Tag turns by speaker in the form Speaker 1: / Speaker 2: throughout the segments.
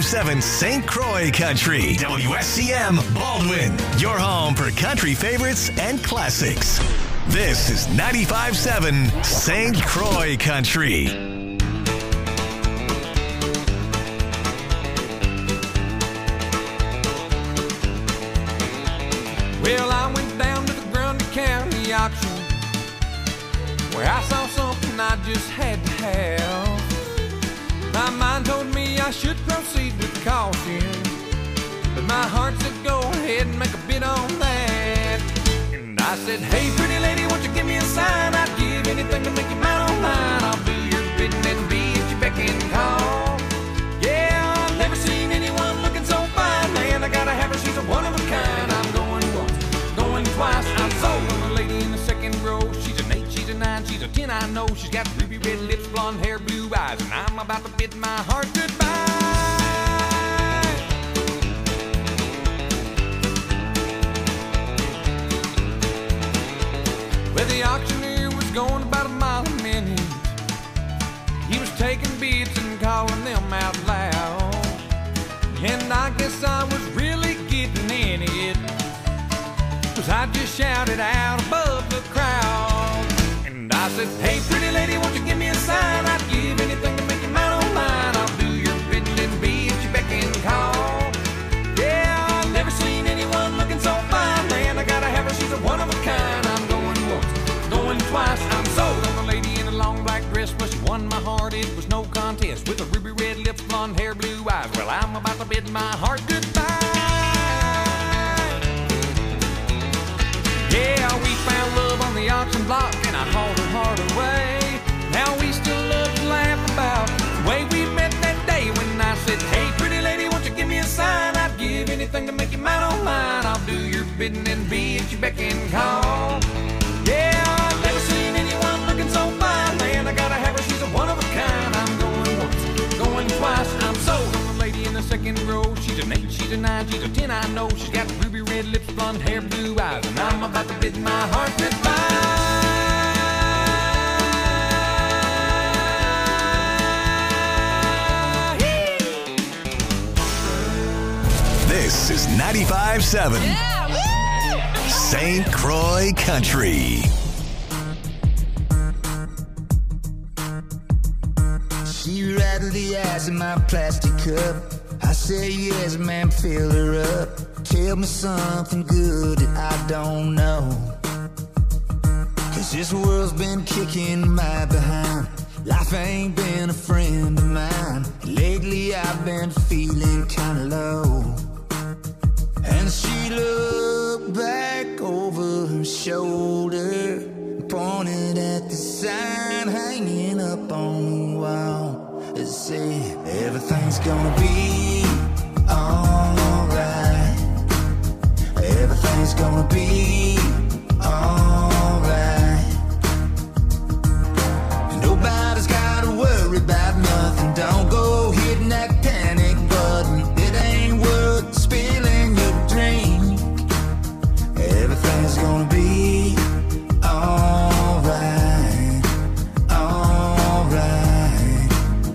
Speaker 1: 95.7 St. Croix Country. WSCM Baldwin, your home for country favorites and classics. This is 95.7 St. Croix Country.
Speaker 2: Well, I went down to the Grundy County auction where I saw something I just had to have. My mind told me I should proceed with caution, but my heart said go ahead and make a bid on that. And I said, hey pretty lady, won't you give me a sign? I'd give anything to make you mine on mine. I'll do your bidding and be at your beck and call. Yeah, I've never seen anyone looking so fine. Man, I gotta have her, she's a one of a kind. I'm going once, going twice. I'm sold on the lady in the second row. She's an 8, she's a 9, she's a 10, I know. She's got ruby red lips, blonde hair, blue eyes, and I'm about to bid my heart goodbye. Well, the auctioneer was going about a mile a minute. He was taking bids and calling them out loud, and I guess I was really getting in it, 'cause I just shouted out above the crowd. And I said, hey pretty lady, won't you give me a sign? I'd give anything to make you mine on mine. I'll do your bidding and be at your beck and call. Yeah, I've never seen anyone looking so fine. Man, I gotta have her, she's a one of a kind. I'm going once, going twice. I'm sold on the lady in a long black dress. Well, she won my heart, it was no contest. With a ruby red lips, blonde hair, blue eyes. Well, I'm about to bid my heart goodbye. Yeah, we found love on the auction block, and I hauled her heart away. Now we still love to laugh about the way we met that day when I said, hey pretty lady, won't you give me a sign? I'd give anything to make you mine on mine. I'll do your bidding and be at your beck and call. Yeah, I've never seen anyone looking so fine. Man, I gotta have her, she's a one of a kind. I'm going once, going twice. I'm sold on the lady in the second row. She's an 8, she's a 9, she's a 10, I know. She's got ruby red lips, blonde hair, blue eyes, and I'm about to bid my heart goodbye.
Speaker 1: This is 95.7 St. Croix Country.
Speaker 3: She rattled the ice in my plastic cup. I say yes, man, fill her up. Tell me something good that I don't know, 'cause this world's been kicking my behind. Life ain't been a friend of mine. Lately I've been feeling kinda low. And she looked back over her shoulder, pointed at the sign hanging up on the wall. It said, everything's gonna be alright. Everything's gonna be alright. Nobody's gotta worry about nothing. Don't go hitting that panic button. It ain't worth spilling your drink. Everything's gonna be alright. Alright.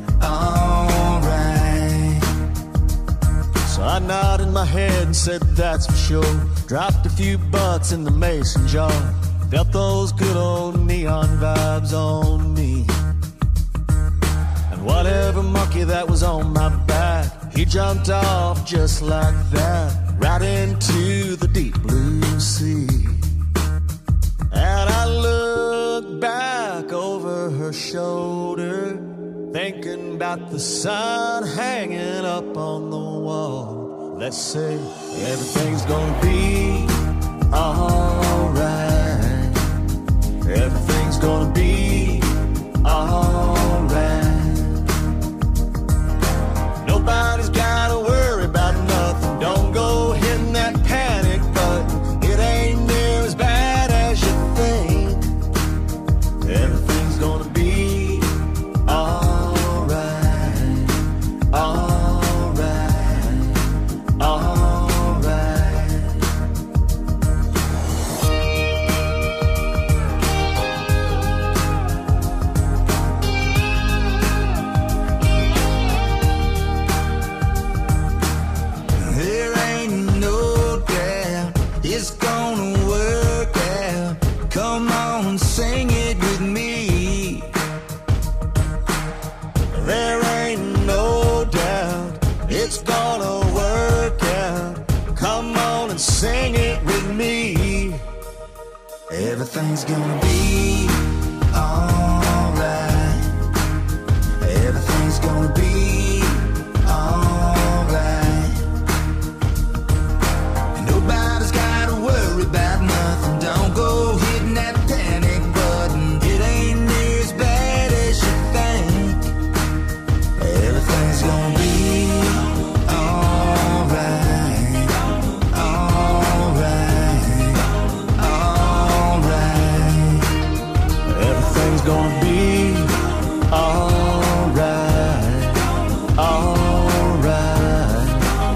Speaker 3: Alright.
Speaker 4: So I nodded my head and said that's for sure. Dropped a few bucks in the mason jar. Felt those good old neon vibes on me. And whatever monkey that was on my back, he jumped off just like that, right into the deep blue sea. And I looked back over her shoulder, thinking about the sign hanging up on the wall. Let's say everything's gonna be alright. Everything's gonna be alright. Nobody's gotta worry about nothing. Don't go hitting that panic button. It ain't near as bad as you think. Everything's gonna be alright. Alright. Alright. it's gonna work out. Come on and sing it with me.
Speaker 3: Everything's gonna be alright. Everything's gonna be alright. Nobody's gotta worry about nothing. Don't go hitting that panic button. It ain't near as bad as you think. Everything's gonna be alright. Alright. Alright.
Speaker 4: Everything's gonna be alright. Alright.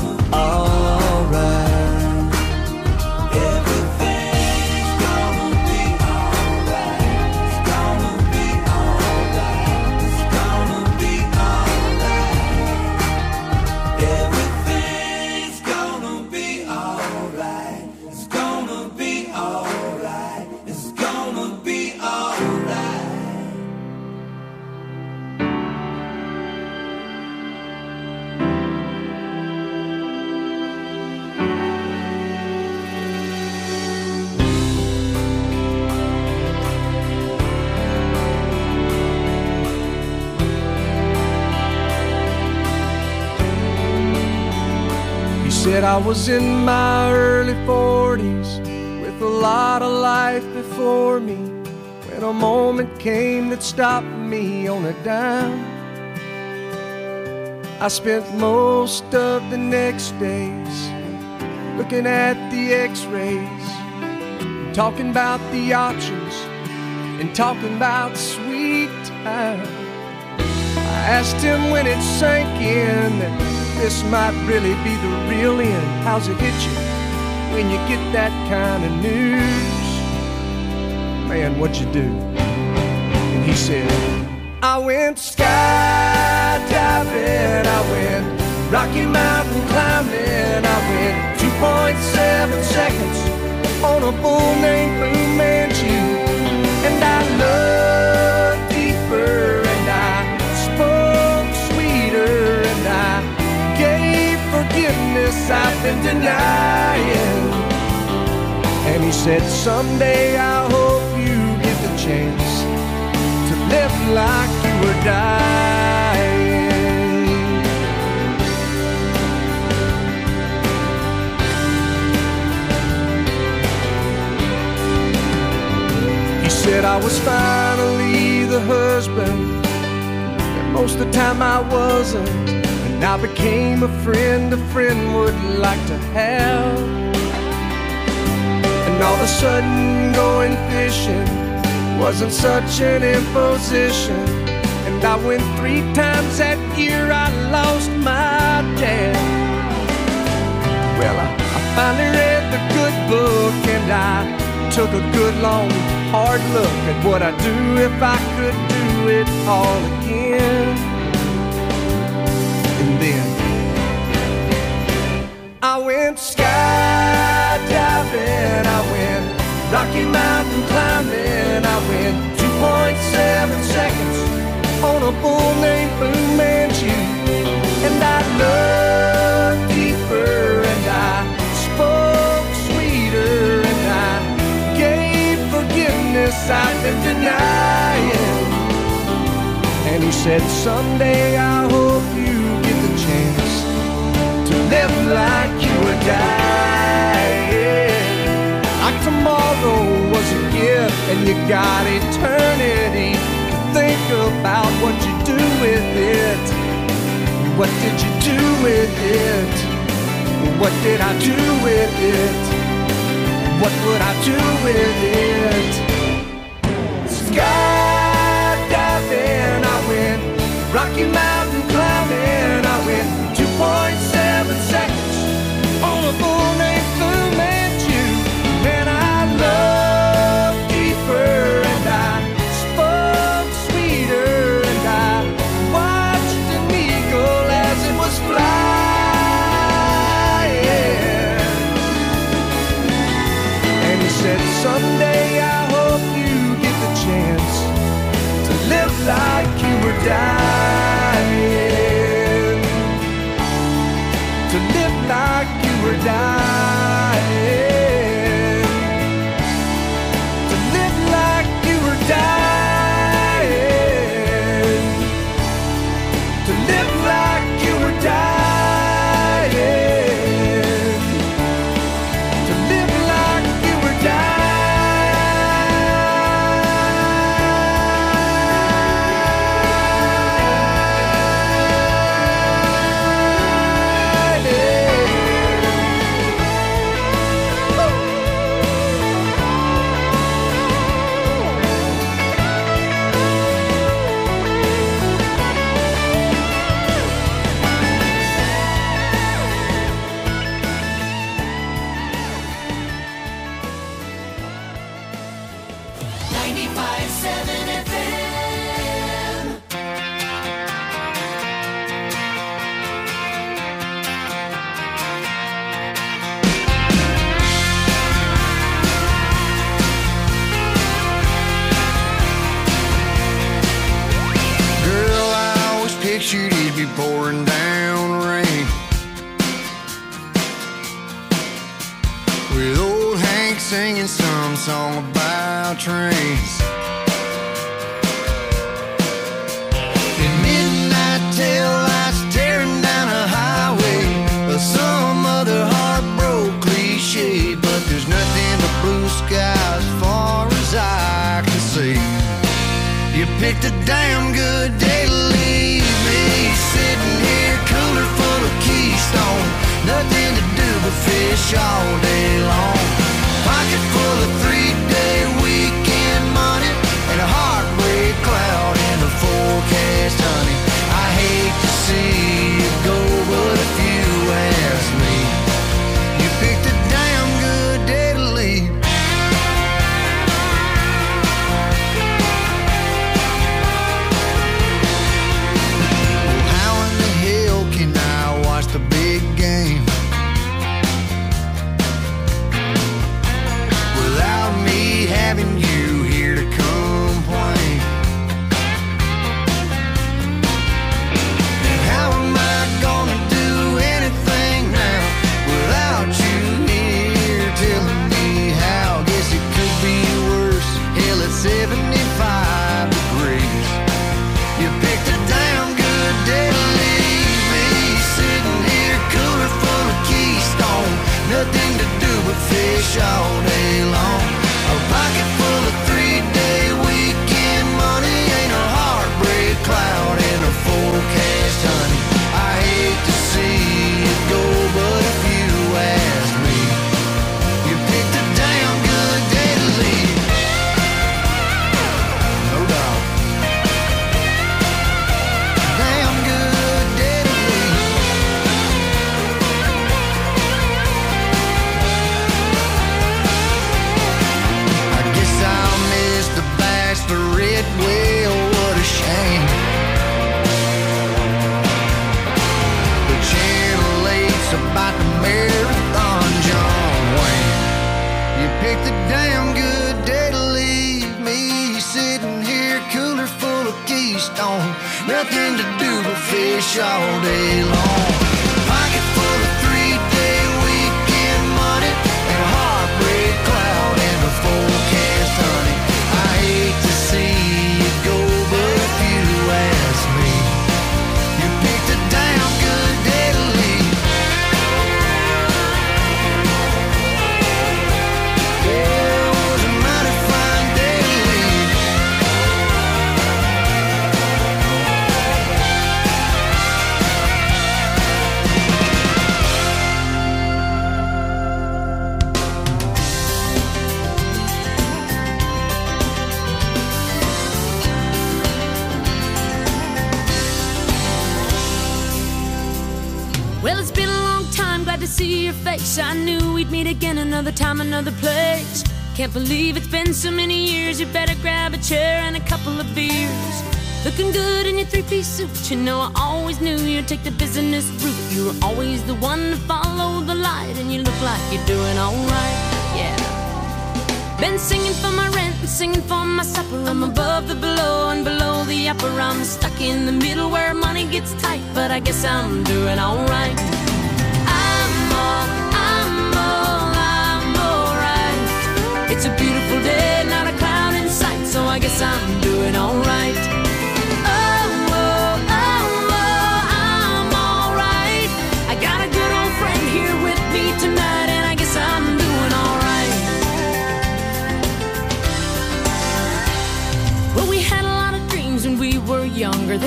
Speaker 4: Alright.
Speaker 3: Everything's gonna be alright. It's gonna be alright. It's gonna be alright. Everything's gonna be alright. It's gonna be alright. It's gonna be alright.
Speaker 2: He said I was in my early 40s with a lot of life before me, when a moment came that stopped me on a dime. I spent most of the next days looking at the x-rays, talking about the options and talking about sweet time. I asked him when it sank in that this might really be the real end. How's it hit you when you get that kind of news? Man, what'd you do? And he said, I went skydiving, I went Rocky Mountain climbing, I went 2.7 seconds on a bull named Blue Manchu. And I looked deeper and I spoke sweeter and I gave forgiveness I've been denying. And he said, someday I hope you get the chance to live like you were dying. He said I was finally the husband that most of the time I wasn't, and I became a friend would like to have. And all of a sudden going fishing wasn't such an imposition, and I went 3 times that year. I lost my dad. Well, I finally read the good book, and I took a good long hard look at what I'd do if I could do it all again. And then I went skydiving, I went Rocky Mountain climbing, I went 2.7 seconds on a bull named Blue Manchu. And I looked deeper and I spoke sweeter and I gave forgiveness I've been denying. And he said, someday I hope you get the chance to live like you were dying. Like tomorrow was a gift and you got eternity to think about what you do with it. What did you do with it? What did I do with it? What would I do with it? Skydiving, I went Rocky Mountain climbing, I went 2.7 seconds on a bull named Blue Manchu. And I looked deeper and I spoke sweeter and I watched an eagle as it was flying. And he said, someday to live like you were dying, to live like you were dying, to live like you were dying.
Speaker 3: It'd be pouring down rain, with old Hank singing some song about trains. In midnight tail lights tearing down a highway, or some other heartbroken cliche, but there's nothing but blue skies as far as I can see. You picked a damn good day to leave me, sitting here, cooler full of Keystone, nothing to do but fish all day long. Pocket full of 3-day weekend money, and a heartbreak cloud in the forecast, honey. I hate to see you go, but if you ask me, you picked a damn good day to leave. The big game without me having you here to complain. And how am I gonna do anything now without you here telling me how? Guess it could be worse. Hell, it's 75 degrees. You picked a damn good day to leave me, sitting here, cooler full of Keystone, nothing to do but fish all day long. A pocket full of 3-day weekend money, ain't a heartbreak cloud in a forecast, honey. I hate to see it go, but if you ask me, you picked a damn good day to leave. No doubt. Damn good day to leave. I guess I'll miss the bachelorette, well, what a shame. The Channel 8's about the marathon, John Wayne. You picked a damn good day to leave me, sitting here, cooler full of Keystone, nothing to do but fish all day long. Pocket full of 3-day weekend money, and a heartbreak cloud in the forecast, honey. I hate to see you go, but if you ask me, you picked a damn good day to leave. Yeah, it was a mighty fine day to leave.
Speaker 5: Well, it's been a long time, glad to see your face. I knew we'd meet again another time, another place. Can't believe it's been so many years. You better grab a chair and a couple of beers. Looking good in your three-piece suit. You know I always knew you'd take the business route. You were always the one to follow the light, and you look like you're doing alright, yeah. Been singing for my rent and singing for my supper. I'm above the below and below the upper. I'm stuck in the middle where money gets tight, but I guess I'm doing alright.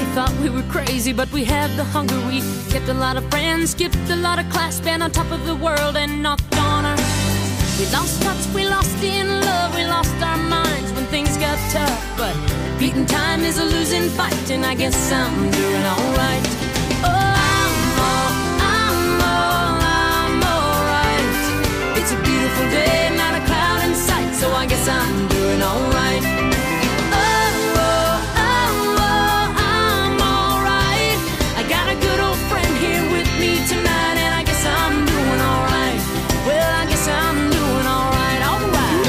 Speaker 5: thought we were crazy, but we had the hunger. We kept a lot of friends, skipped a lot of class, been on top of the world and knocked on our. We lost touch, we lost in love, we lost our minds when things got tough. But beating time is a losing fight, and I guess I'm doing alright. Oh, I'm alright. It's a beautiful day, not a cloud in sight, so I guess I'm doing alright. Tonight, and I guess I'm doing alright. Well, I guess I'm doing alright, alright.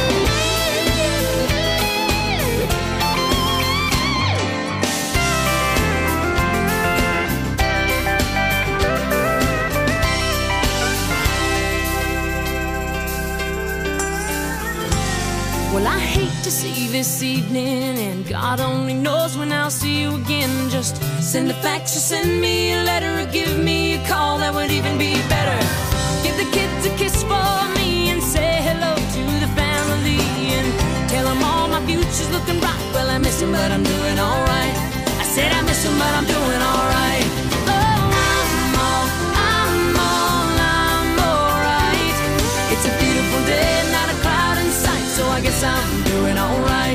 Speaker 5: Well, I hate to see this evening, and God only knows when I'll see you again. Just send a fax or send me a letter or give me a call, that would even be better. Give the kids a kiss for me and say hello to the family, and tell them all my future's looking bright. Well, I miss them, but I'm doing alright. I said I miss them, but I'm doing alright. Oh, I'm alright. It's a beautiful day, not a cloud in sight, so I guess I'm doing alright.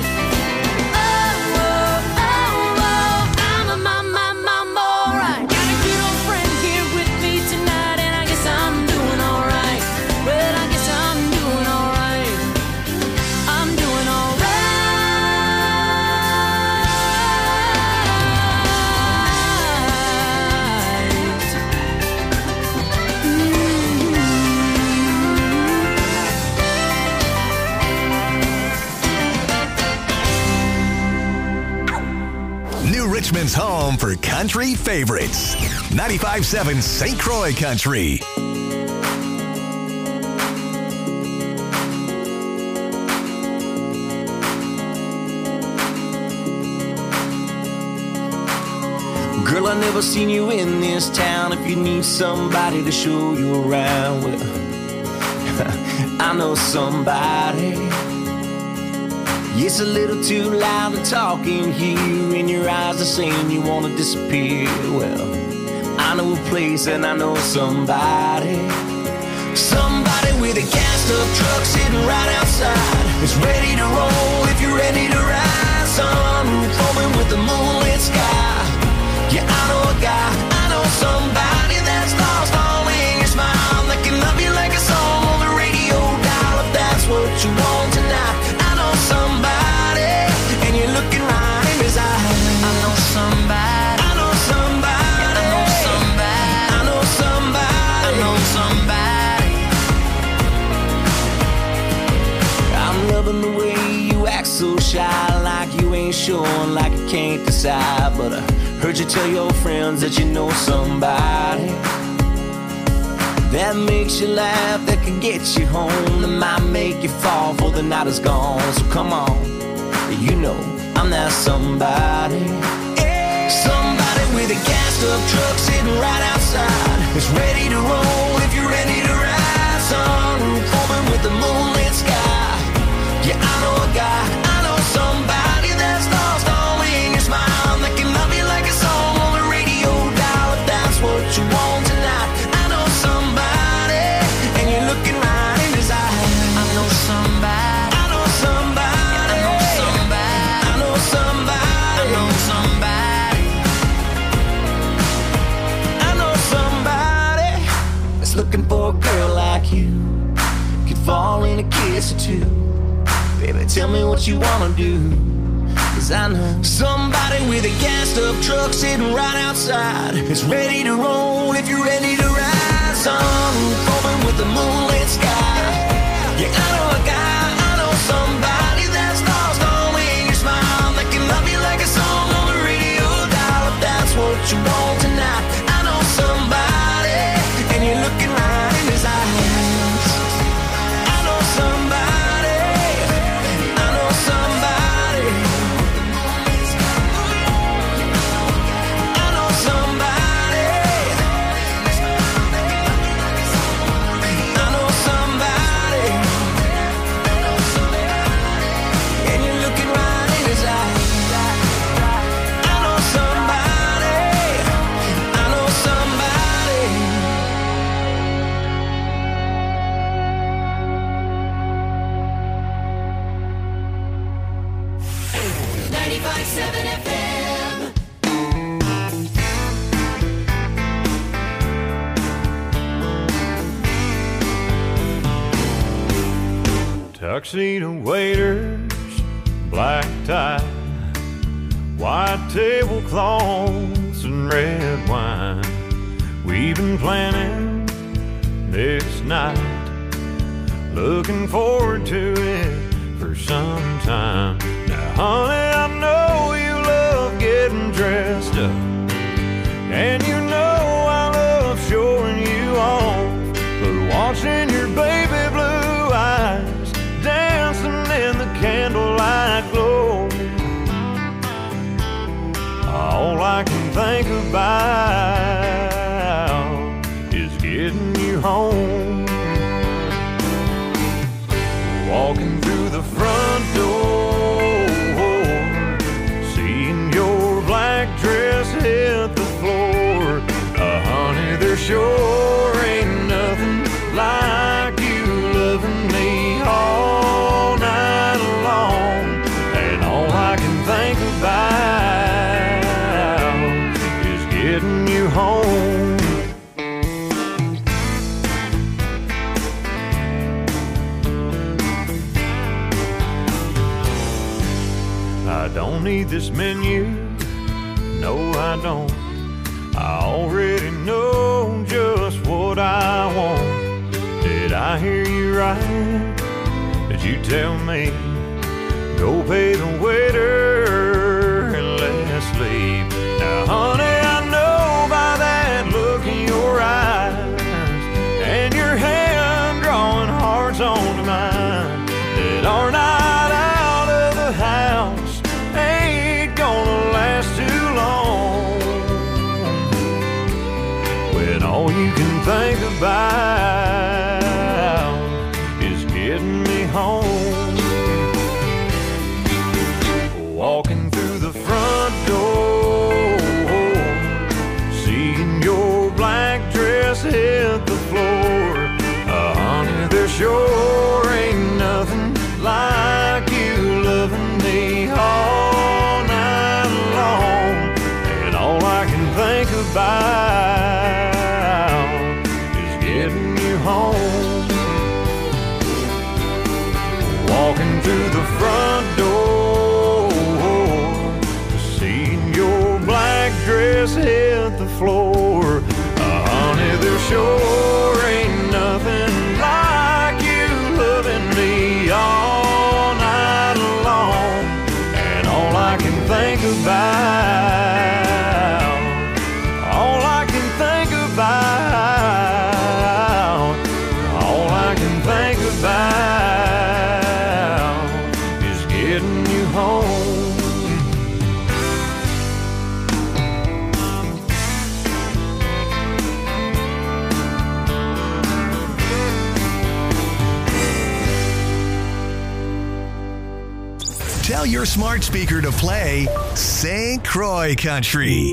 Speaker 1: Richmond's home for country favorites. 95.7 St. Croix Country.
Speaker 6: Girl, I never seen you in this town. If you need somebody to show you around, well, I know somebody. It's a little too loud to talk in here, and your eyes are saying you wanna disappear. Well, I know a place and I know somebody. Somebody with a gassed up truck sitting right outside. It's ready to roll if you're ready to ride. Sunroof open with the moonlit sky. Yeah, I know a guy, I know somebody that's lost all in your smile, that can love you like a song on the radio dial. If that's what you want tonight, I know somebody, and you're looking right in his eyes. I know somebody, I know somebody, I know somebody, I know somebody, I know somebody. I'm loving the way you act so shy, like you ain't sure, like you can't decide. But I heard you tell your friends that you know somebody that makes you laugh, that can get you home, that might make you fall before the night is gone. So come on, you know I'm that somebody. Somebody with a gassed up truck sitting right outside. It's ready to roll if you're ready to ride. Sunroof open with the moonlit sky. Yeah, I know a guy, I know somebody that's lost all in your smile, that can love you like a song on the radio dial. If that's what you want tonight, I know somebody, and you're looking right in his eyes. I know somebody, I know somebody, I know somebody, I know somebody, I know somebody, I know somebody that's looking for a girl like you, could fall in a kiss or two. Baby, tell me what you wanna do, 'cause I know somebody with a gassed up truck sitting right outside. It's ready to roll if you're ready to ride. Sunroof open with the moonlit sky. Yeah, I know a guy, I know somebody that's lost all in your smile, that can love you like a song on the radio dial. If that's what you want tonight, I know somebody, and you're looking right in his eyes. I know somebody, I know somebody, I know somebody, I know
Speaker 7: Tuxedo waiters, black tie, white tablecloths and red wine. We've been planning this night, looking forward to it for some time. Now, honey, I know you love getting dressed up, and you know I love showing you off. But watching your baby blue eyes dancing in the candlelight glow, all I can think about is getting you home. Walking through the front door, seeing your black dress hit the floor. Honey, there sure ain't nothing like you loving me all night long. And all I can think about is getting you home. I don't need this menu, no I don't. I already know just what I want. Did I hear you right? Did you tell me go pay the waiter and let's leave? Now honey, I know by that look in your eyes and your hand drawing hearts onto mine that our night out of the house ain't gonna last too long, when all you can think about is getting me home. Walking through the front door, seeing your black dress hit the floor. Honey, there sure ain't nothing like you loving me all night long. And all I can think about is getting you home. Walking through the front door, seeing your black dress hit the floor. Honey, there sure ain't nothing like you loving me all night long. And all I can think about, all I can think about, all I can think about is getting you home.
Speaker 1: Tell your smart speaker to play St. Croix Country.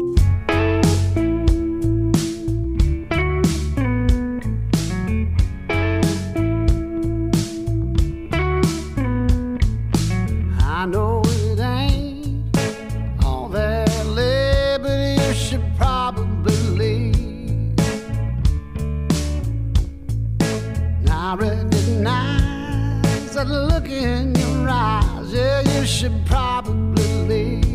Speaker 8: I know it ain't all that lit, but you should probably leave. I recognize that look in your eyes, yeah, you should probably leave.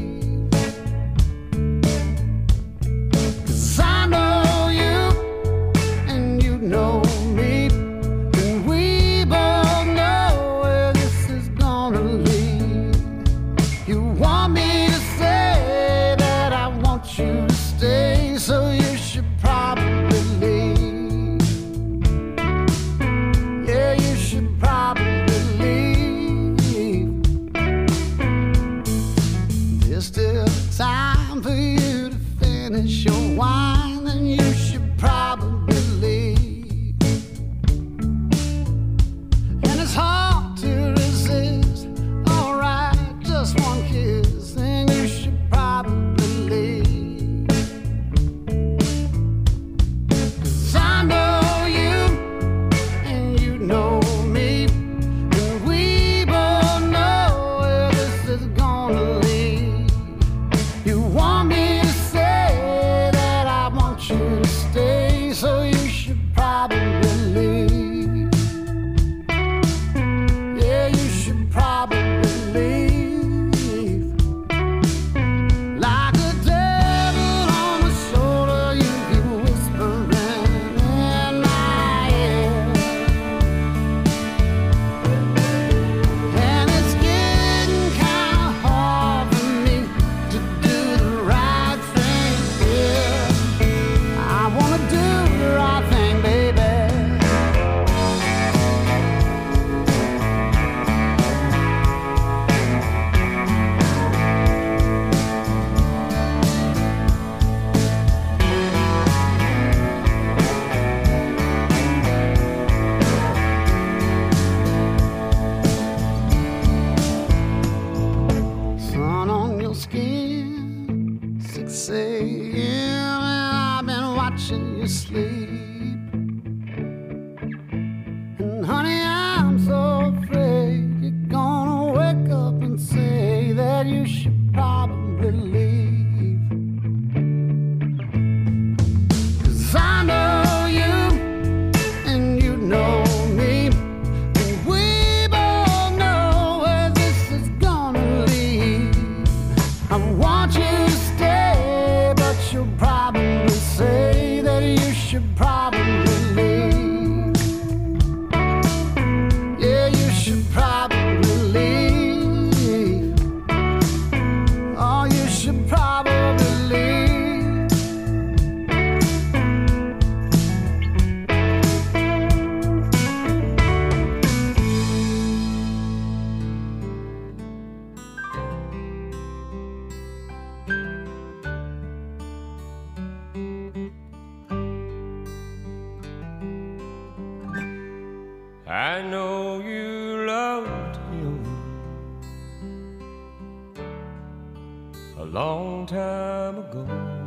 Speaker 8: 'Cause I know you and you know me, and we both know where this is gonna lead. You want me to say that I want you to stay, so you should probably leave. Yeah, you should probably leave. honey, I'm so afraid you're gonna wake up and say that you should probably leave. 'Cause I know you and you know me, and we both know where this is gonna lead. I want you to stay, but you'll probably say that you should probably leave. Yeah, you should probably leave. Oh, you should probably leave.
Speaker 2: I know you loved him a long time ago,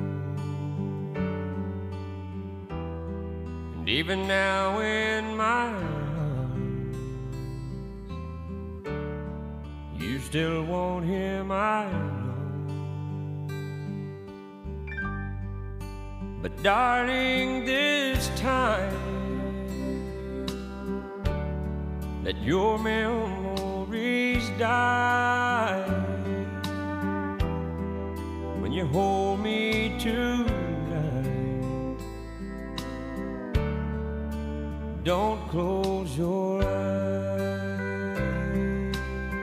Speaker 2: and even now in my arms, you still want him, I know. But darling, this time let your memories die when you hold me tonight. Don't close your eyes.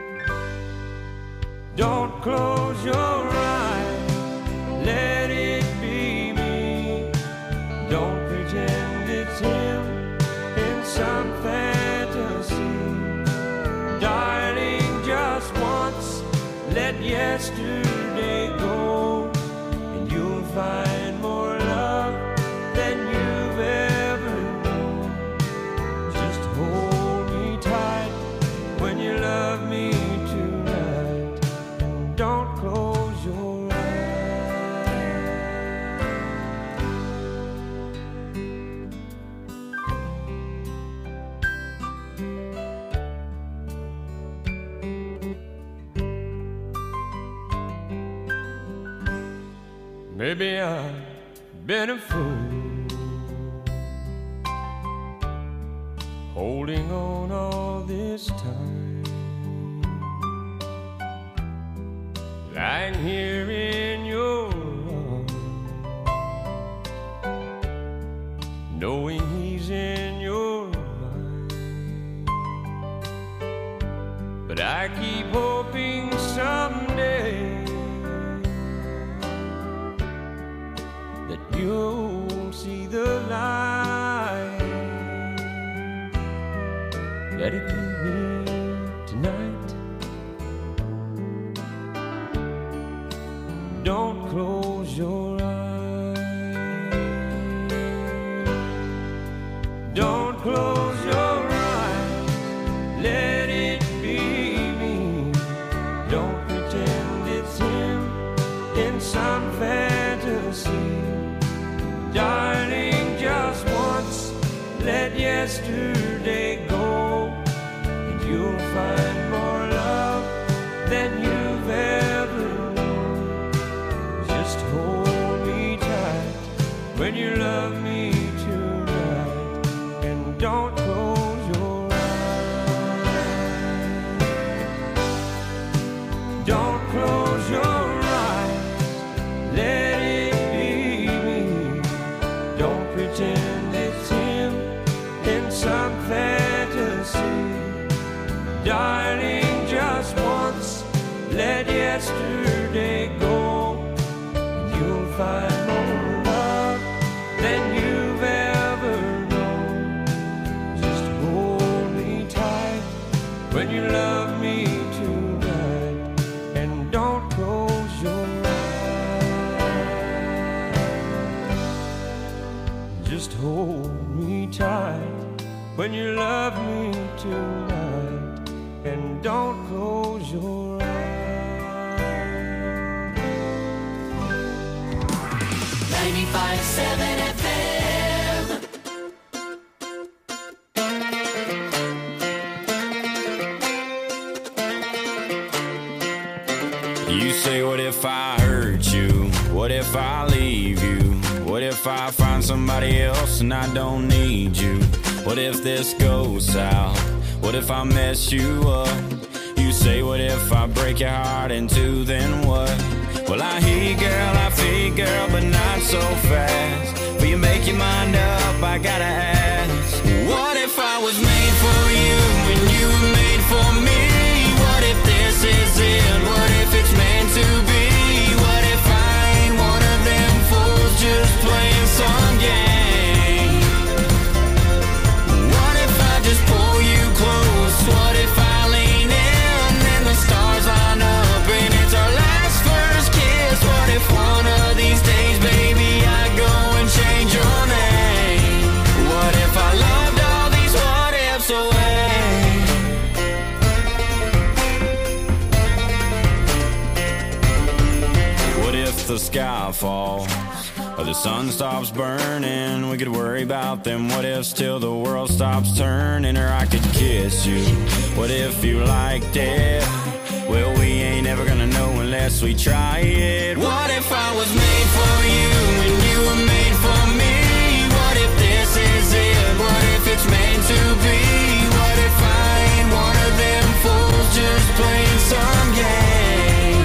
Speaker 2: Don't close your eyes. Let it be me. Don't pretend it's him in some fantasy. Darling, just once, let yesterday go, and you'll find more love than you've ever known. Just hold me tight when you love me tonight, and don't close your eyes. Maybe I've been a fool, holding on all this time, lying here in your arms, knowing he's in your mind. But I keep hoping someday that you'll see the light. Let it be me tonight. Don't close your eyes. Don't close your eyes. Let it be me. Don't pretend it's him in some fantasy. Darling, just once, let yesterday go, and you'll find more love than you've ever known. Just hold me tight when you love me tonight, and don't close your eyes. Don't close your eyes. Let it pretend it's him in some fantasy. Darling, just once, let yesterday go, and you'll find more love than you've ever known. Just hold me tight when you love me tonight, and don't close your eyes. Just hold me tight when you love me tonight, and don't close your eyes.
Speaker 9: 95.7 FM. You say, what if I hurt you? What if I leave you? What if I find somebody else and I don't need you? What if this goes south? What if I mess you up? You say, what if I break your heart in two, then what? Well, I hear you, girl, I feel you, girl, but not so fast. Will you make your mind up? I gotta ask. What if I was made for you and you were made for me? What if this is it? What if it's meant to be? What if I ain't one of them fools just playing some game? What if I just pull you close? What if I lean in and the stars line up and it's our last first kiss? What if one of these days, baby, I go and change your name? What if I loved all these what ifs away? What if the sky falls or the sun stops burning? We could worry about them what ifs till the world stops turning. Or I could kiss you. What if you liked it? Well, we ain't ever gonna know unless we try it. What if I was made for you and you were made for me? What if this is it? What if it's meant to be? What if I ain't one of them fools just playing some game?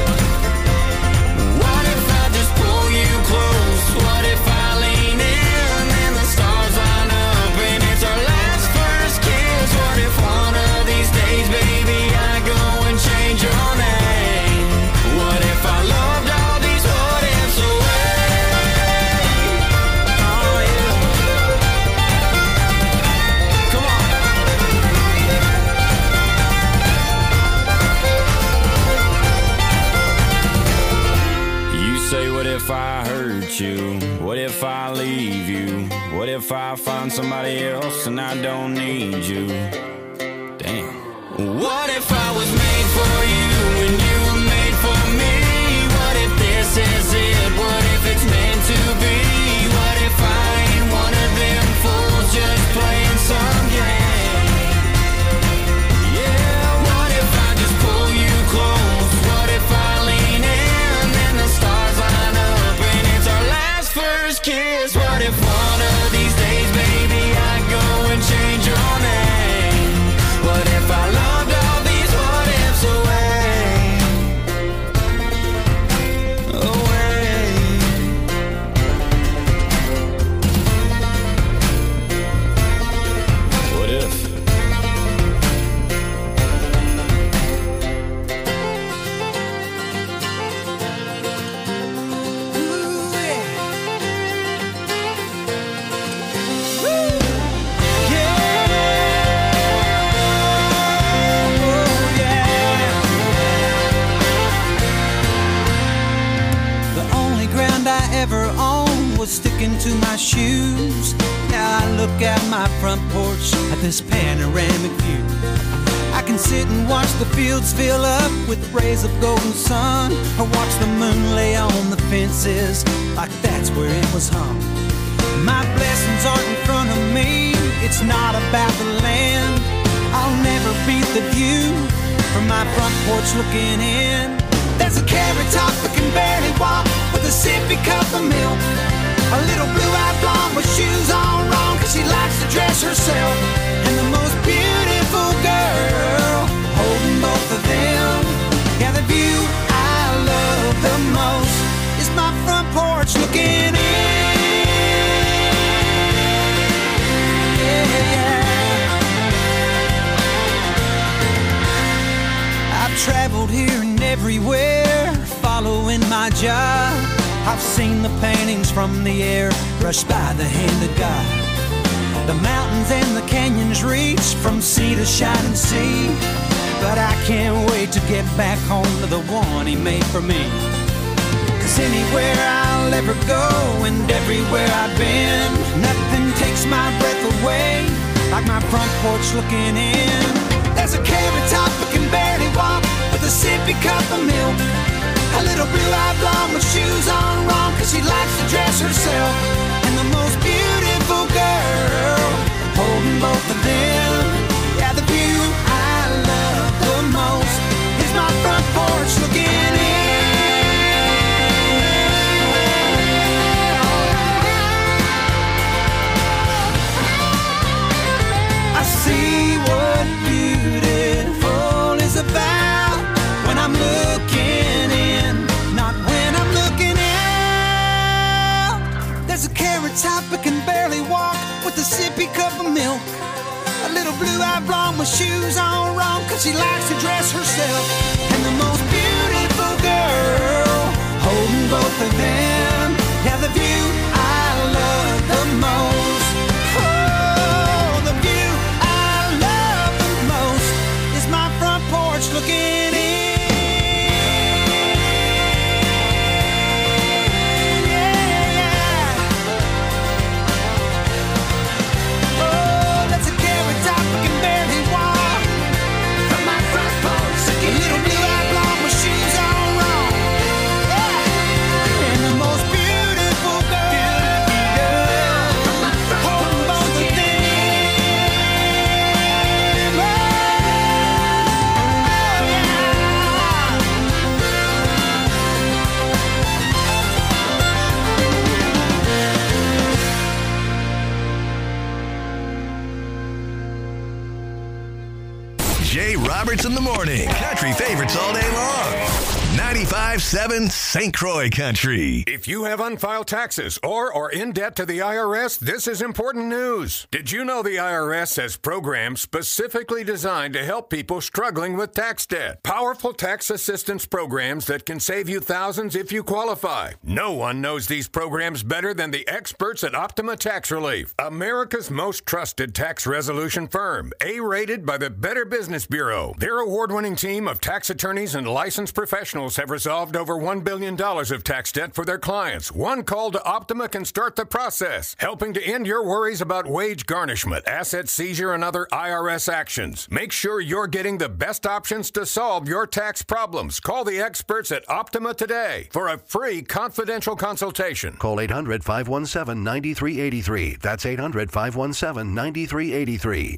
Speaker 9: What if I just pull you close? What if I lean in and the stars line up and it's our last first kiss? What if one of these days, baby, I go and change your name? What if I loved all these what ifs away? Oh yeah. Come on. You say, what if I hurt you? What if I leave you? What if I find somebody else and I don't need you? Damn. What if I was made for you and you were made for me? What if this is it? What if it's meant to be? What if I ain't one of them fools just playing some game? Yeah, what if I just pull you close? What if I lean in and the stars line up and it's our last first kiss? What if one of these days, baby, I go and change your name? What if I loved all these what ifs away? Away. What if?
Speaker 10: The only ground I ever owned was sticking to my shoes. Now I look out my front porch at this panoramic view. I can sit and watch the fields fill up with rays of golden sun, or watch the moon lay on the fences like that's where it was hung. My blessings aren't in front of me, it's not about the land. I'll never beat the view from my front porch looking in. There's a carrot top that can barely walk with a sippy cup of milk. A little blue-eyed blonde with shoes on wrong, cause she likes to dress herself. And the most beautiful girl holding both of them. Yeah, the view I love the most is my front porch looking in. Yeah. I've traveled here and everywhere, following my job. I've seen the paintings from the air brushed by the hand of God. The mountains and the canyons reach from sea to shining sea. But I can't wait to get back home to the one he made for me. Cause anywhere I'll ever go and everywhere I've been, nothing takes my breath away like my front porch looking in. There's a carrot top that can barely walk with a sippy cup of milk. A little blue-eyed blonde with shoes on wrong, cause she likes to dress herself. And the most beautiful girl holding both of them. Yeah, the view I love the most is my front porch looking in. milk. A little blue-eyed blonde with shoes on wrong, 'cause she likes to dress herself. And the most beautiful girl holding both of them. Yeah, the view I love the most. Oh, the view I love the most is my front porch looking in.
Speaker 1: Jay Roberts in the morning. Country favorites all day long. 95.7 St. Croix Country.
Speaker 11: If you have unfiled taxes or are in debt to the IRS, this is important news. Did you know the IRS has programs specifically designed to help people struggling with tax debt? Powerful tax assistance programs that can save you thousands if you qualify. No one knows these programs better than the experts at Optima Tax Relief, America's most trusted tax resolution firm, A-rated by the Better Business Bureau. Their award-winning team of tax attorneys and licensed professionals have resolved over $1 billion of tax debt for their clients. One call to Optima can start the process, helping to end your worries about wage garnishment, asset seizure, and other IRS actions. Make sure you're getting the best options to solve your tax problems. Call the experts at Optima today for a free confidential consultation.
Speaker 12: Call 800-517-9383. That's 800-517-9383.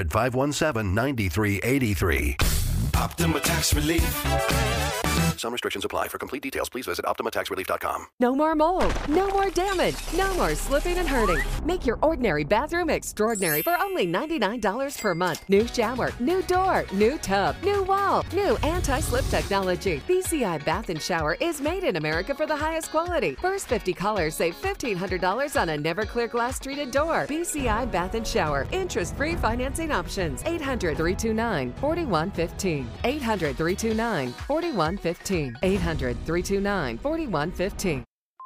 Speaker 12: 800-517-9383.
Speaker 13: Optima Tax Relief.
Speaker 12: Some restrictions apply. For complete details, please visit OptimaTaxRelief.com.
Speaker 14: No more mold. No more damage. No more slipping and hurting. Make your ordinary bathroom extraordinary for only $99 per month. New shower, new door, new tub, new wall, new anti-slip technology. BCI Bath and Shower is made in America for the highest quality. First 50 callers save $1,500 on a never clear glass treated door. BCI Bath and Shower. Interest-free financing options. 800-329-4115. 800-329-4115. 800-329-4115.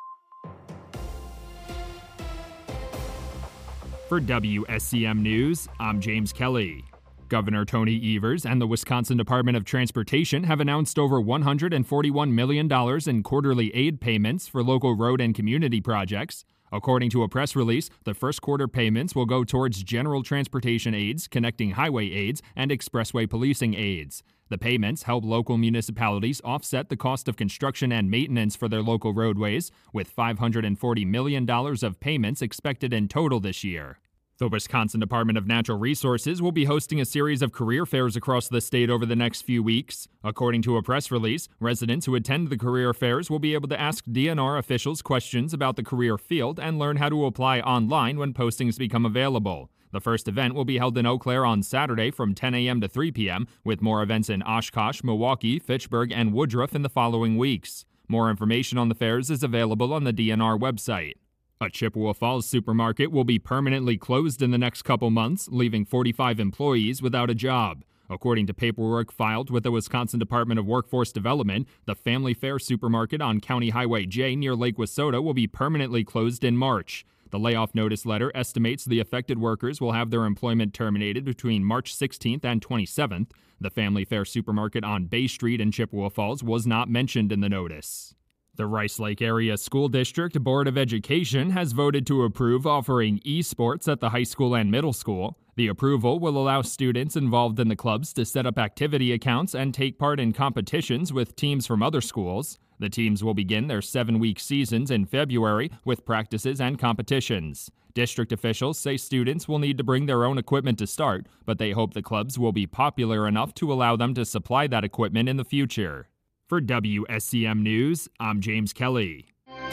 Speaker 15: For WSCM News, I'm James Kelly. Governor Tony Evers and the Wisconsin Department of Transportation have announced over $141 million in quarterly aid payments for local road and community projects. According to a press release, the first quarter payments will go towards general transportation aids, connecting highway aids, and expressway policing aids. The payments help local municipalities offset the cost of construction and maintenance for their local roadways, with $540 million of payments expected in total this year. The Wisconsin Department of Natural Resources will be hosting a series of career fairs across the state over the next few weeks. According to a press release, residents who attend the career fairs will be able to ask DNR officials questions about the career field and learn how to apply online when postings become available. The first event will be held in Eau Claire on Saturday from 10 a.m. to 3 p.m., with more events in Oshkosh, Milwaukee, Fitchburg, and Woodruff in the following weeks. More information on the fairs is available on the DNR website. A Chippewa Falls supermarket will be permanently closed in the next couple months, leaving 45 employees without a job. According to paperwork filed with the Wisconsin Department of Workforce Development, the Family Fare supermarket on County Highway J near Lake Wissota will be permanently closed in March. The layoff notice letter estimates the affected workers will have their employment terminated between March 16th and 27th. The Family Fare supermarket on Bay Street in Chippewa Falls was not mentioned in the notice. The Rice Lake Area School District Board of Education has voted to approve offering esports at the high school and middle school. The approval will allow students involved in the clubs to set up activity accounts and take part in competitions with teams from other schools. The teams will begin their 7-week seasons in February with practices and competitions. District officials say students will need to bring their own equipment to start, but they hope the clubs will be popular enough to allow them to supply that equipment in the future. For WSCM News, I'm James Kelly.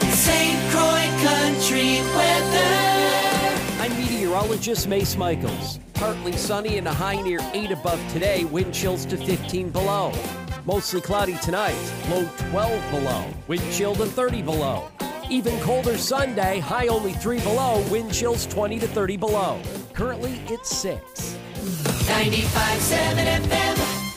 Speaker 16: St. Croix Country weather.
Speaker 17: I'm meteorologist Mace Michaels. Partly sunny and a high near 8 above today, wind chills to 15 below. Mostly cloudy tonight, low 12 below, wind chill to 30 below. Even colder Sunday, high only 3 below, wind chills 20 to 30 below. Currently, it's 6.
Speaker 16: 95.7 FM.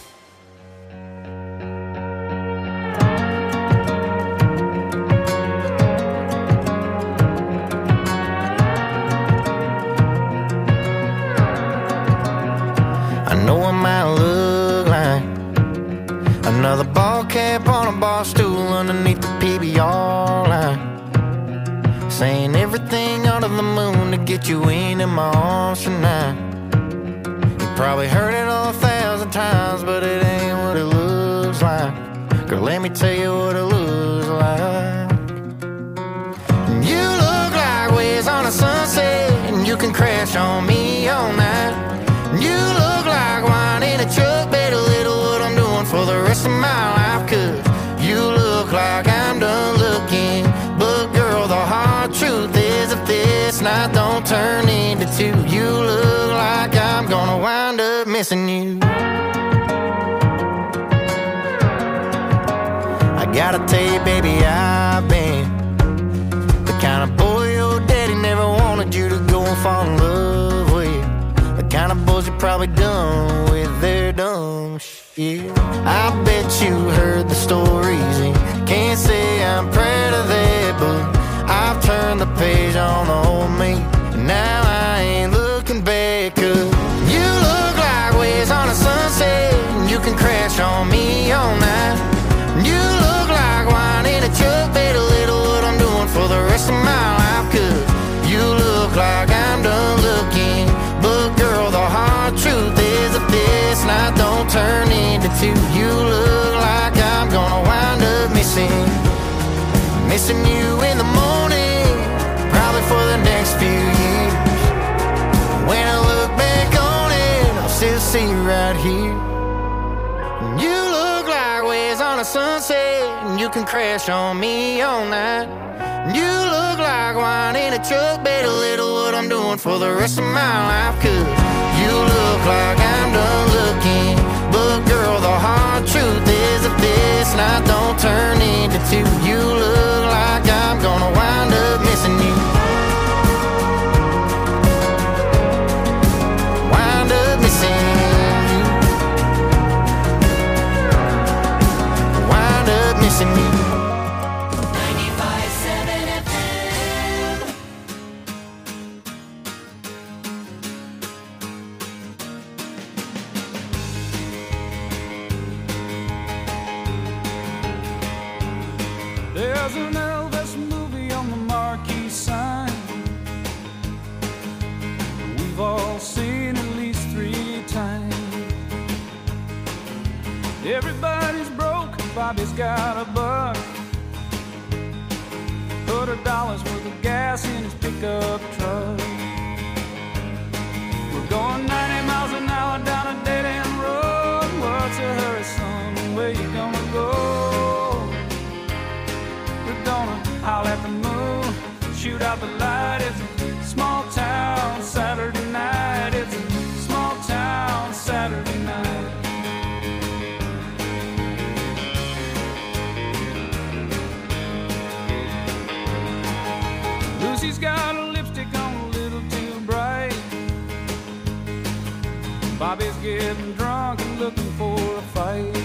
Speaker 18: I know I might look like another ball cap on a bar stool underneath the PBR line, saying everything under the moon to get you into my arms tonight. You probably heard it 1,000 times, but it ain't what it looks like. Girl, let me tell you what it looks like. You look like waves on a sunset, and you can crash on me all night. You look like wine in a truck, better little what I'm doing for the rest of my life. Cause you look like I'm done looking, but girl, the hard truth is if this night don't turn into two, you look like I'm gonna wind up missing you. I gotta tell you, baby, I've been the kind of boy your daddy never wanted you to go and fall in love with. The kind of boys you probably done with their dumb shit. I bet you heard the stories and can't say I'm proud of that, but I've turned the page on the old me, and now I ain't looking back. Cause you look like waves on a sunset, and you can crash on me all night. You look like wine in a truck, better little what I'm doing for the rest of my life. Cause you look like I'm done looking, but girl, the hard truth is if this night don't turn into two, you look like I'm gonna wind up missing you in the morning, probably for the next few years. When I look back on it, I'll still see you right here. You look like waves on a sunset, and you can crash on me all night. You look like wine in a truck, better little what I'm doing for the rest of my life. Cause you look like I'm done looking, but girl, the hard truth is if this night don't turn into two, you look like I'm gonna wind up missing you. Wind up missing you. Wind up missing you.
Speaker 19: There's an Elvis movie on the marquee sign. We've all seen at least 3 times. Everybody's broke, Bobby's got a buck. Put $1 worth of gas in his pickup truck. We're going 90 miles an hour down a dead-end road. What's a hurry, son? Where you gonna go? Howl at the moon, shoot out the light. It's a small town Saturday night. It's a small town Saturday night. Lucy's got a lipstick on a little too bright. Bobby's getting drunk and looking for a fight.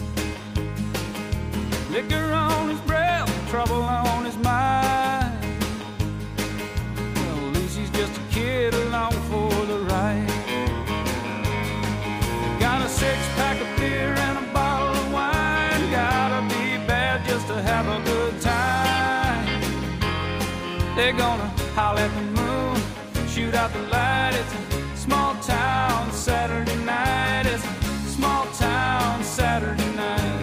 Speaker 19: Liquor on his breath, trouble on his mind. Well, Lucy's just a kid along for the ride. Got a 6-pack of beer and a bottle of wine. Gotta be bad just to have a good time. They're gonna howl at the moon, shoot out the light. It's a small town Saturday night. It's a small town Saturday night.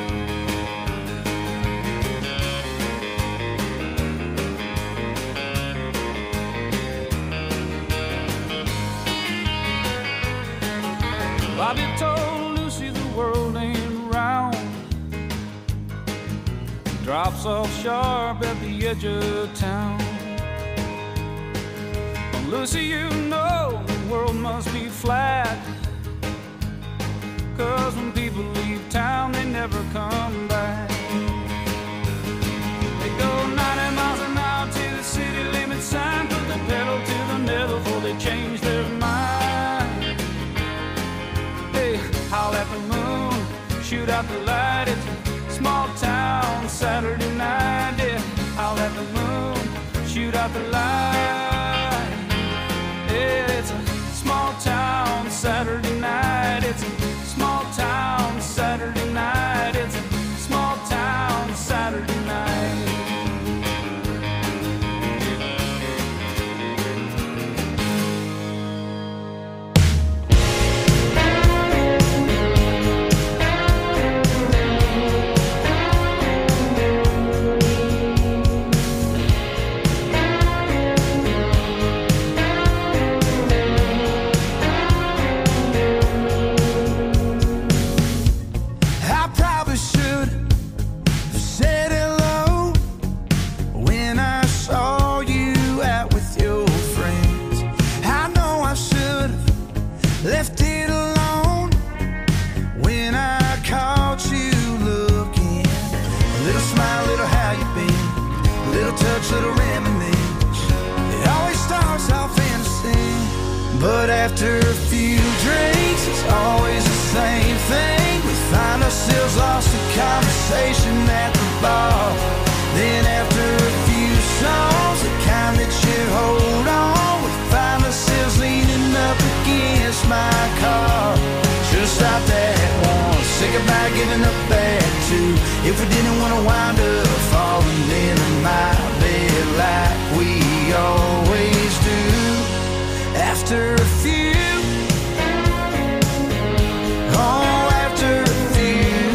Speaker 19: Bobby told Lucy the world ain't round. Drops off sharp at the edge of town. And Lucy, you know the world must be flat. 'Cause when people leave town, they never come back. They go 90 miles out the light. It's a small town Saturday night. Yeah, I'll let the moon shoot out the light. Yeah, it's a small town Saturday night. It's a small town Saturday night. It's a small town Saturday night.
Speaker 3: Left it alone when I caught you looking. A little smile, little how you been, a little touch, little reminisce. It always starts off innocent, but after a few drinks, it's always the same thing. We find ourselves lost in conversation at the bar. Then after a few songs, the kind that you hold on, we find ourselves leaning up against my car. Should've stopped at one, say goodbye, giving up at two. If we didn't want to wind up falling into my bed like we always do. After a few, oh, after a few,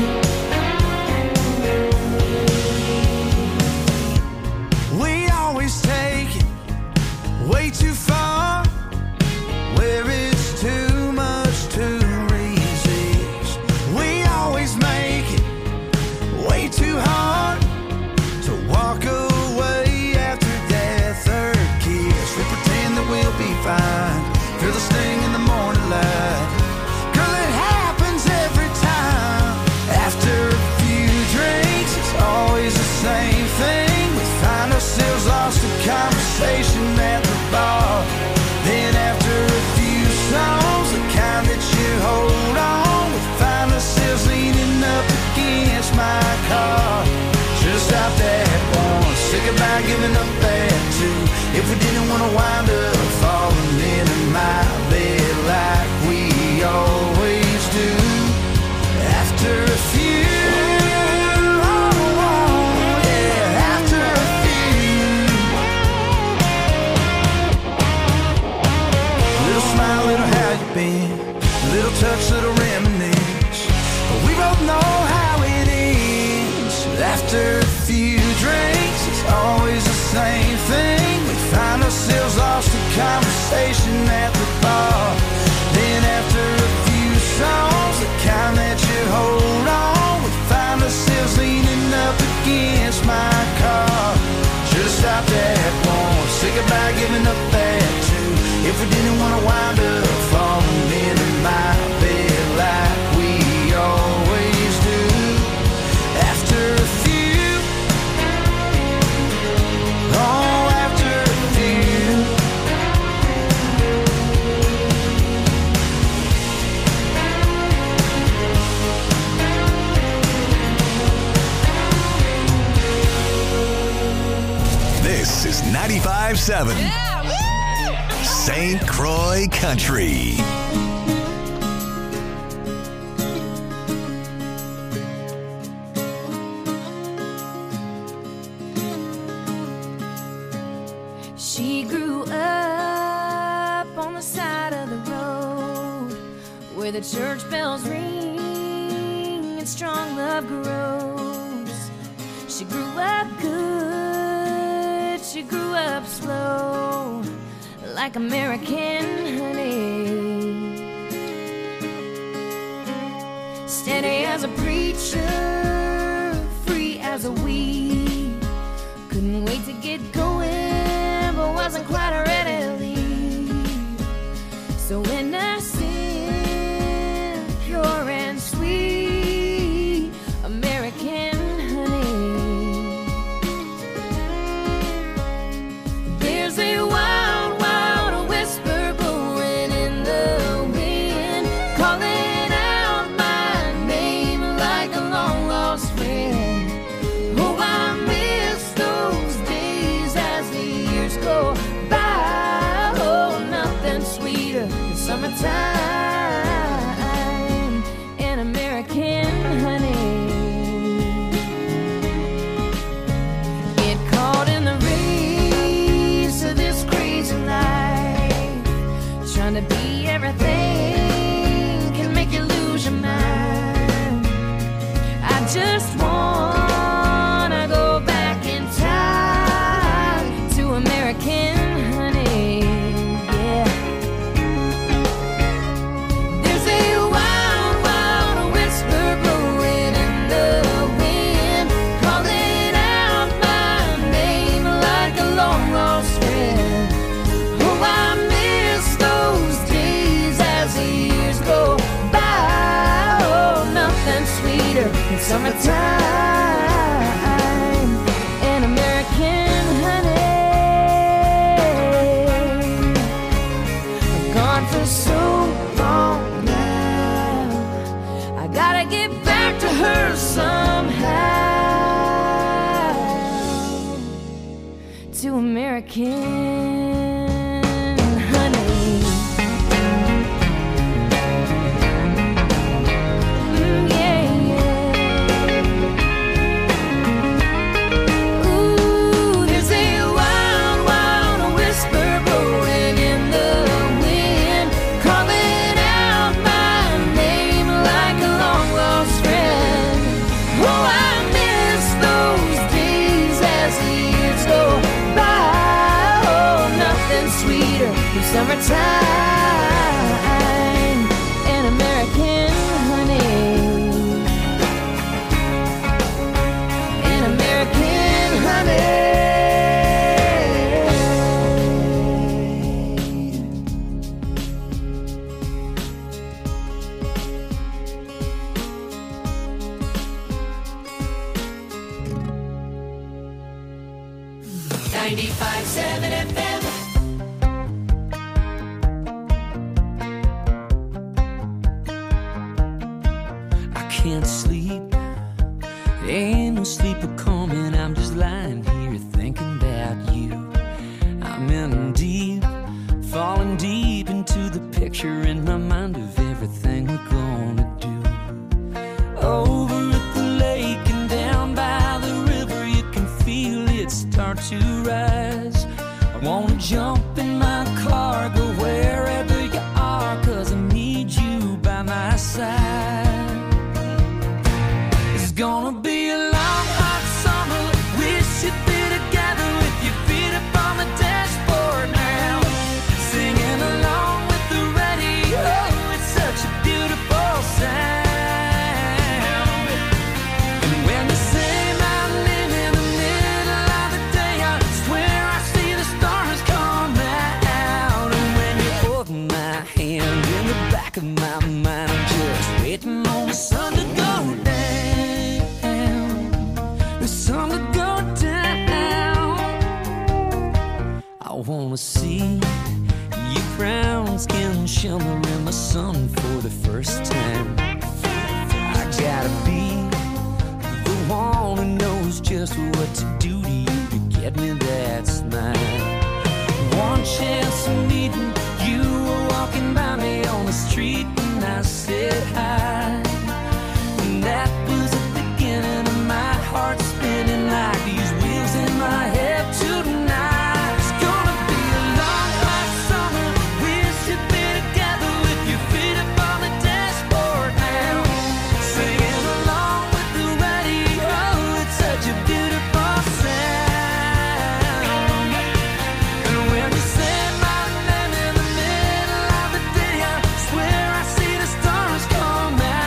Speaker 3: we always take it way too far, where it's too much to resist. We always make it way too hard to walk away after that third kiss. We pretend that we'll be fine, feel the sting in the morning light. Girl, it happens every time. After a few drinks, it's always the same thing. We find ourselves lost in conversation at the bar. Then after a few songs, the kind that you hold on, we find ourselves leaning up against my car. Should've stopped at one, say goodbye, giving up at two. If we didn't want to wind up falling into my bed like we always do. After a few, oh, yeah, after a few. Little smile, little how you been, little touch, little reminisce. But we both know how it ends. After a few drinks, it's always the same thing. We find ourselves lost in conversation at the bar. Then after a few songs, the kind that you hold on, we find ourselves leaning up against my car. Should've stopped at one, say goodbye, giving up at two. If we didn't want to wind up falling into my bed like we always do. After a few, oh, after a few.
Speaker 1: This is 95.7 St. Croix Country.
Speaker 5: She grew up on the side of the road where the church bells ring and strong love grows. She grew up good, she grew up slow, like American honey. Steady as a preacher, free as a weed. Couldn't wait to get going, but wasn't quite ready to leave. So innocent, pure and sweet, American honey. There's a wild, wild whisper blowing in the wind, calling out my name like a summertime in American honey. Get caught in the race of this crazy life, trying to be everything can make you lose your mind. I just wanna go back in time to American honey, yeah. There's a wild, wild whisper blowing in the wind, calling out my name like a long lost friend. Oh, I miss those days as the years go by. Oh, nothing sweeter than summertime in American honey. I've gone for so long now, I gotta get back to her somehow, to American honey. Yeah, yeah. Ooh, there's a wild, wild whisper blowing in the wind, calling out my name like a long lost friend. Oh, I miss those days as the years go by. Oh, nothing sweeter than summertime in American honey. In American honey.
Speaker 16: 95.7 FM.
Speaker 10: I can't sleep. Ain't no sleeper coming. I'm just lying here thinking about you. I'm in deep, falling deep into the picture in my mind of everything we're gonna do. Over at the lake and down by the river, you can feel it start to rise. I wanna jump in my car, go wherever you are, 'cause I need you by my side. It's gonna be a long, hot summer. Wish you'd be together with your feet up on the dashboard now, singing along with the radio. It's such a beautiful sound. And when you say my name in the middle of the day, I swear I see the stars come out. And when you hold my hand in the back of my mind, I'm just waiting on the sun to go down. The sun to go down. I wanna see your brown skin shimmer in the sun for the first time. I gotta be the one who knows just what to do to you to get me that smile. One chance of meeting you, were walking by me on the street and I said hi. And that was the beginning of my heart spinning like these wheels in my head tonight. It's gonna be a long, hot summer. Wish you'd be together with your feet up on the dashboard now, singing along with the radio. It's such a beautiful sound. And when you say my name in the middle of the day, I swear I see the stars come out.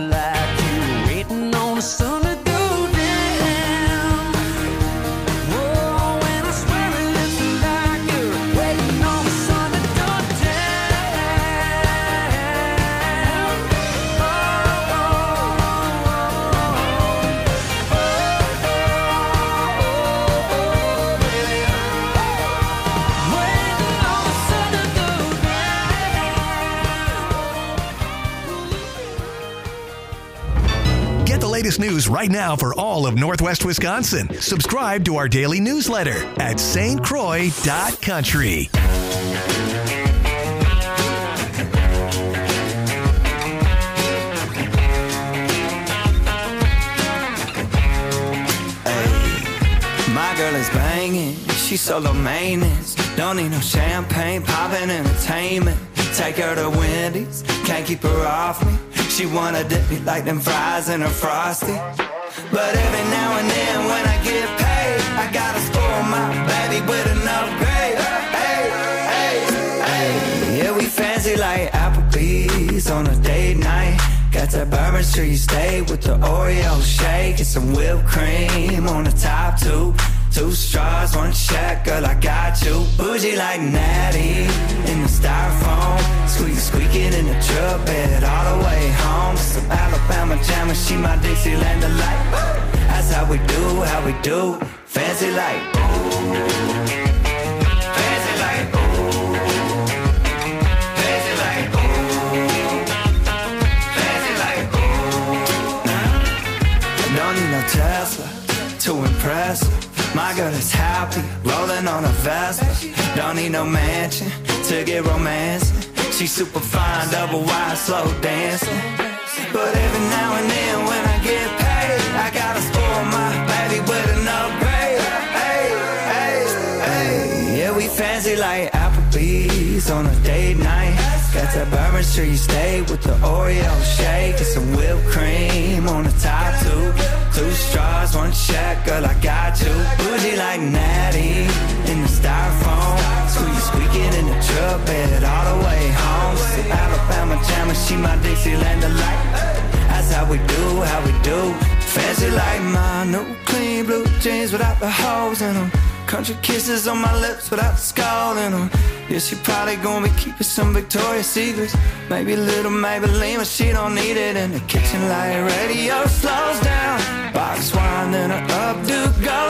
Speaker 3: like you were waiting on the sun to go down. Whoa, when I swear it looks like you're waiting on the sun to go down. Oh, oh,
Speaker 1: Get the latest news right now for all of Northwest Wisconsin. Subscribe to our daily newsletter at stcroix.country.
Speaker 3: My girl is banging, she's solo maintenance. Don't need no champagne, poppin' entertainment. Take her to Wendy's, can't keep her off me. She wanna dip me like them fries in her Frosty. But every now and then when I get paid, I gotta spoil my baby with an upgrade. Hey, hey, hey. Yeah, we fancy like Applebee's on a date night. Got that Bourbon Street steak with the Oreo shake and some whipped cream on the top two. 2 straws, 1 check, girl, I got you. Bougie like Natty in the styrofoam. Squeaking in the truck bed all the way home. Some Alabama jammer, she my Dixieland delight. That's how we do, fancy like ooh. Fancy like ooh. Fancy like ooh. Fancy like ooh. Nah. I don't need no Tesla to impress her. My girl is happy, rolling on a Vespa. Don't need no mansion to get romancing. She's super fine, double wide, slow dancing. But every now and then when I get paid, I gotta spoil my baby with an upgrade. Hey, hey, hey. Yeah, we fancy like Applebee's on a date night. Got that Bourbon Street steak with the Oreo shake and some whipped cream on the top two. 2 straws, 1 check, girl, I got you. Bougie like Natty in the styrofoam. Squeaking in the truck bed all the way home. Some Alabama jammer, she my Dixieland delight. That's how we do, fancy like my new clean blue jeans without the holes in them. Country kisses on my lips without the skull in them. Yeah, she probably gonna be keeping some Victoria's Secrets. Maybe a little Maybelline, but she don't need it in the kitchen like radio slows down. Box wine, then her updo goes